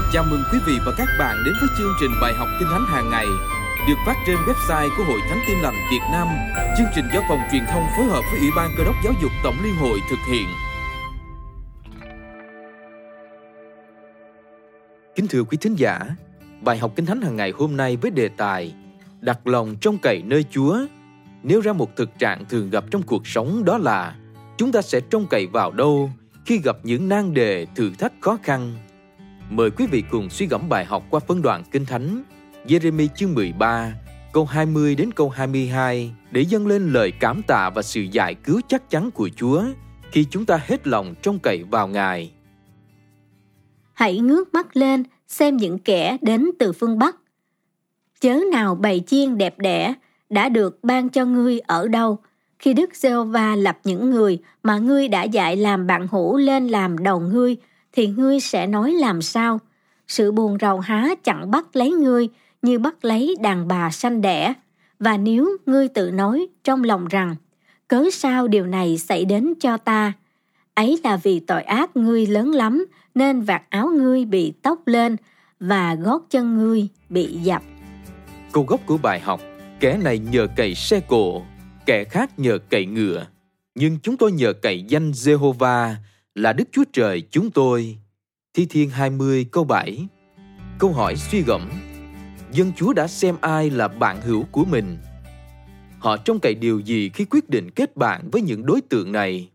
Chào mừng quý vị và các bạn đến với chương trình bài học Kinh Thánh hàng ngày được phát trên website của Hội Thánh Tin Lành Việt Nam. Chương trình do phòng truyền thông phối hợp với Ủy ban Cơ đốc Giáo dục Tổng Liên hội thực hiện. Kính thưa quý thính giả, bài học Kinh Thánh hàng ngày hôm nay với đề tài đặt lòng trông cậy nơi Chúa nêu ra một thực trạng thường gặp trong cuộc sống, đó là chúng ta sẽ trông cậy vào đâu khi gặp những nan đề, thử thách khó khăn. Mời quý vị cùng suy gẫm bài học qua phân đoạn Kinh Thánh Giê-rê-mi chương 13, câu 20 đến câu 22 để dâng lên lời cảm tạ và sự giải cứu chắc chắn của Chúa khi chúng ta hết lòng trông cậy vào Ngài. Hãy ngước mắt lên xem những kẻ đến từ phương Bắc. Chớ nào bầy chiên đẹp đẽ đã được ban cho ngươi ở đâu, khi Đức Giê-hô-va lập những người mà ngươi đã dạy làm bạn hữu lên làm đầu ngươi, thì ngươi sẽ nói làm sao? Sự buồn rầu há chẳng bắt lấy ngươi như bắt lấy đàn bà sanh đẻ. Và nếu ngươi tự nói trong lòng rằng, cớ sao điều này xảy đến cho ta? Ấy là vì tội ác ngươi lớn lắm, nên vạt áo ngươi bị tóc lên và gót chân ngươi bị dập. Câu gốc của bài học: kẻ này nhờ cậy xe cộ, kẻ khác nhờ cậy ngựa, nhưng chúng tôi nhờ cậy danh Giê-hô-va là Đức Chúa Trời chúng tôi. Thi Thiên 20 câu 7. Câu hỏi suy gẫm: dân Chúa đã xem ai là bạn hữu của mình? Họ trông cậy điều gì khi quyết định kết bạn với những đối tượng này?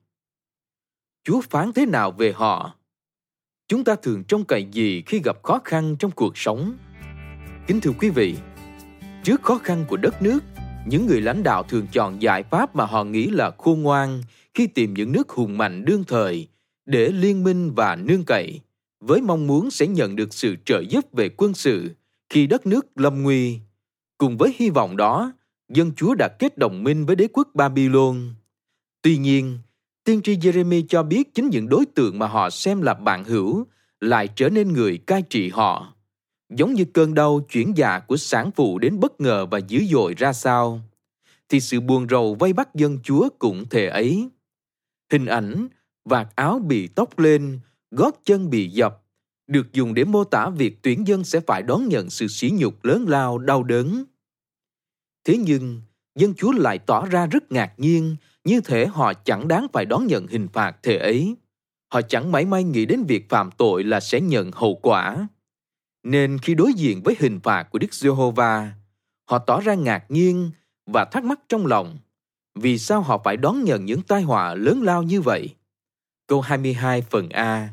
Chúa phán thế nào về họ? Chúng ta thường trông cậy gì khi gặp khó khăn trong cuộc sống? Kính thưa quý vị, trước khó khăn của đất nước, những người lãnh đạo thường chọn giải pháp mà họ nghĩ là khôn ngoan khi tìm những nước hùng mạnh đương thời để liên minh và nương cậy, với mong muốn sẽ nhận được sự trợ giúp về quân sự khi đất nước lâm nguy. Cùng với hy vọng đó, dân Chúa đã kết đồng minh với đế quốc Babylon. Tuy nhiên, tiên tri Giê-rê-mi cho biết chính những đối tượng mà họ xem là bạn hữu lại trở nên người cai trị họ. Giống như cơn đau chuyển dạ của sản phụ đến bất ngờ và dữ dội ra sao, thì sự buồn rầu vây bắt dân Chúa cũng thể ấy. Hình ảnh vạt áo bị tóc lên, gót chân bị dập được dùng để mô tả việc tuyển dân sẽ phải đón nhận sự sỉ nhục lớn lao đau đớn. Thế nhưng, dân Chúa lại tỏ ra rất ngạc nhiên, như thể họ chẳng đáng phải đón nhận hình phạt thể ấy. Họ chẳng mảy may nghĩ đến việc phạm tội là sẽ nhận hậu quả. Nên khi đối diện với hình phạt của Đức Giê-hô-va, họ tỏ ra ngạc nhiên và thắc mắc trong lòng, vì sao họ phải đón nhận những tai họa lớn lao như vậy? Câu 22 phần A.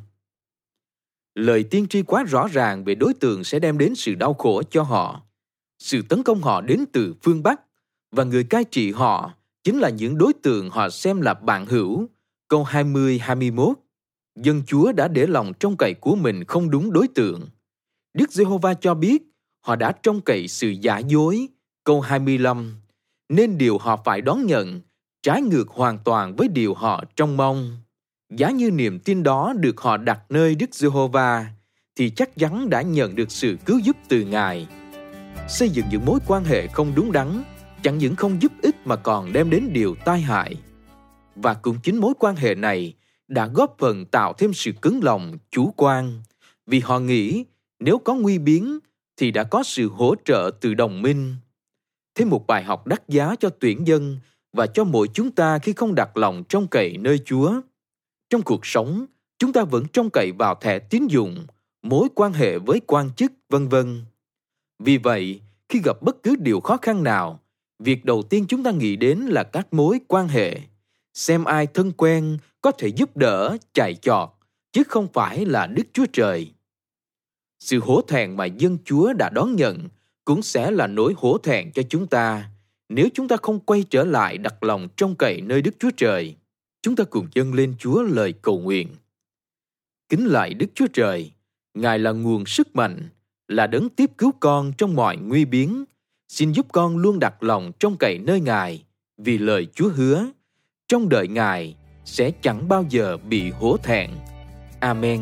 Lời tiên tri quá rõ ràng về đối tượng sẽ đem đến sự đau khổ cho họ. Sự tấn công họ đến từ phương Bắc, và người cai trị họ chính là những đối tượng họ xem là bạn hữu. Câu 20-21. Dân Chúa đã để lòng trông cậy của mình không đúng đối tượng. Đức Giê-hô-va cho biết họ đã trông cậy sự giả dối. Câu 25. Nên điều họ phải đón nhận trái ngược hoàn toàn với điều họ trông mong. Giá như niềm tin đó được họ đặt nơi Đức Giê-hô-va, thì chắc chắn đã nhận được sự cứu giúp từ Ngài. Xây dựng những mối quan hệ không đúng đắn chẳng những không giúp ích mà còn đem đến điều tai hại. Và cũng chính mối quan hệ này đã góp phần tạo thêm sự cứng lòng, chủ quan, vì họ nghĩ nếu có nguy biến thì đã có sự hỗ trợ từ đồng minh. Thêm một bài học đắt giá cho tuyển dân và cho mỗi chúng ta khi không đặt lòng trông cậy nơi Chúa. Trong cuộc sống, chúng ta vẫn trông cậy vào thẻ tín dụng, mối quan hệ với quan chức, v.v. Vì vậy, khi gặp bất cứ điều khó khăn nào, việc đầu tiên chúng ta nghĩ đến là các mối quan hệ. Xem ai thân quen có thể giúp đỡ, chạy chọt, chứ không phải là Đức Chúa Trời. Sự hổ thẹn mà dân Chúa đã đón nhận cũng sẽ là nỗi hổ thẹn cho chúng ta nếu chúng ta không quay trở lại đặt lòng trông cậy nơi Đức Chúa Trời. Chúng ta cùng dâng lên Chúa lời cầu nguyện. Kính lạy Đức Chúa Trời, Ngài là nguồn sức mạnh, là đấng tiếp cứu con trong mọi nguy biến. Xin giúp con luôn đặt lòng trông cậy nơi Ngài, vì lời Chúa hứa, trong đợi Ngài sẽ chẳng bao giờ bị hổ thẹn. Amen.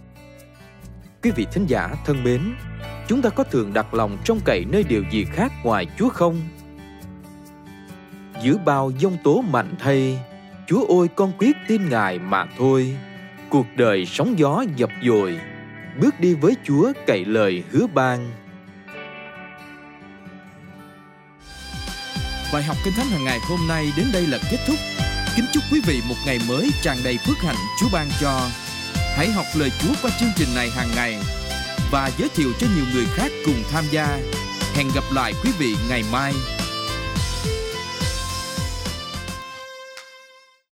Quý vị thính giả thân mến, chúng ta có thường đặt lòng trông cậy nơi điều gì khác ngoài Chúa không? Giữa bao giông tố mạnh thay, Chúa ơi con quyết tin Ngài mà thôi. Cuộc đời sóng gió dập dồi, bước đi với Chúa cậy lời hứa ban. Bài học Kinh Thánh hàng ngày hôm nay đến đây là kết thúc. Kính chúc quý vị một ngày mới tràn đầy phước hạnh Chúa ban cho. Hãy học lời Chúa qua chương trình này hàng ngày và giới thiệu cho nhiều người khác cùng tham gia. Hẹn gặp lại quý vị ngày mai.